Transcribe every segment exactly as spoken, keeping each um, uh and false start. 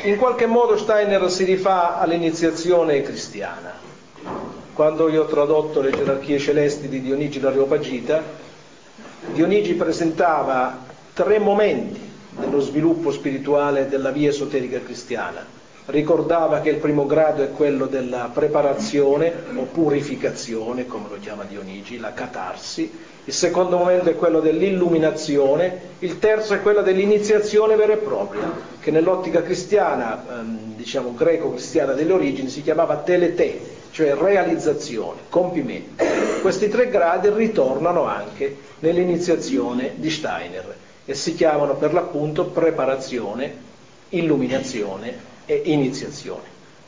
In qualche modo Steiner si rifà all'iniziazione cristiana. Quando io ho tradotto le gerarchie celesti di Dionigi l'Areopagita, Dionigi presentava tre momenti dello sviluppo spirituale della via esoterica cristiana. Ricordava che il primo grado è quello della preparazione o purificazione, come lo chiama Dionigi, la catarsi. Il secondo momento è quello dell'illuminazione, il terzo è quello dell'iniziazione vera e propria, che nell'ottica cristiana, ehm, diciamo greco-cristiana delle origini, si chiamava telete, cioè realizzazione, compimento. Questi tre gradi ritornano anche nell'iniziazione di Steiner e si chiamano per l'appunto preparazione, illuminazione e iniziazione.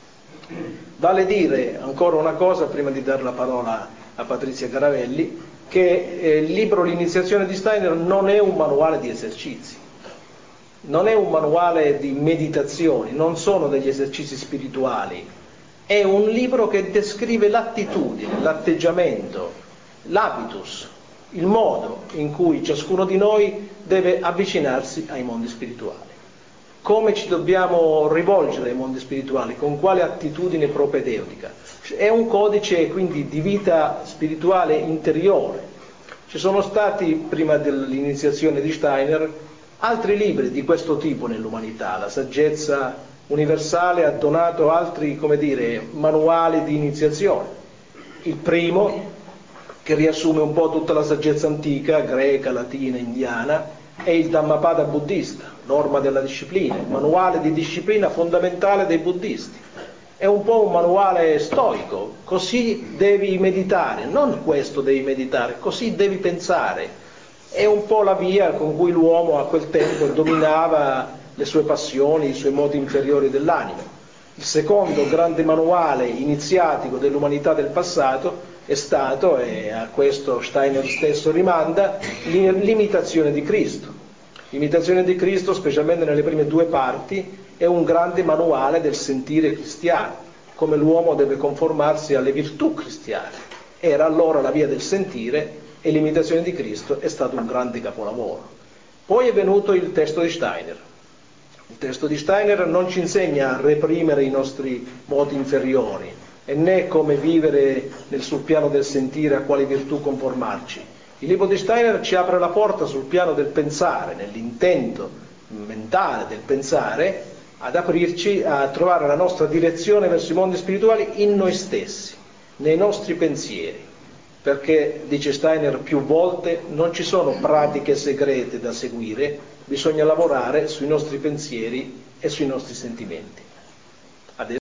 Vale dire ancora una cosa prima di dare la parola a Patrizia Caravelli, che eh, il libro L'iniziazione di Steiner non è un manuale di esercizi, non è un manuale di meditazioni, non sono degli esercizi spirituali, è un libro che descrive l'attitudine, l'atteggiamento, l'habitus, il modo in cui ciascuno di noi deve avvicinarsi ai mondi spirituali. Come ci dobbiamo rivolgere ai mondi spirituali, con quale attitudine propedeutica. È un codice quindi di vita spirituale interiore. Ci sono stati, prima dell'iniziazione di Steiner, altri libri di questo tipo nell'umanità. La saggezza universale ha donato altri, come dire, manuali di iniziazione. Il primo, che riassume un po' tutta la saggezza antica, greca, latina, indiana, è il Dhammapada buddista, norma della disciplina, il manuale di disciplina fondamentale dei buddisti. È un po' un manuale stoico, così devi meditare, non questo devi meditare, così devi pensare. È un po' la via con cui l'uomo a quel tempo dominava le sue passioni, i suoi modi inferiori dell'anima. Il secondo grande manuale iniziatico dell'umanità del passato è stato, e a questo Steiner stesso rimanda, l'imitazione di Cristo. L'imitazione di Cristo, specialmente nelle prime due parti, è un grande manuale del sentire cristiano, come l'uomo deve conformarsi alle virtù cristiane. Era allora la via del sentire e l'imitazione di Cristo è stato un grande capolavoro. Poi è venuto il testo di Steiner. Il testo di Steiner non ci insegna a reprimere i nostri modi inferiori e né come vivere nel sul piano del sentire a quali virtù conformarci. Il libro di Steiner ci apre la porta sul piano del pensare, nell'intento mentale del pensare, ad aprirci a trovare la nostra direzione verso i mondi spirituali in noi stessi, nei nostri pensieri, perché, dice Steiner più volte, non ci sono pratiche segrete da seguire, bisogna lavorare sui nostri pensieri e sui nostri sentimenti.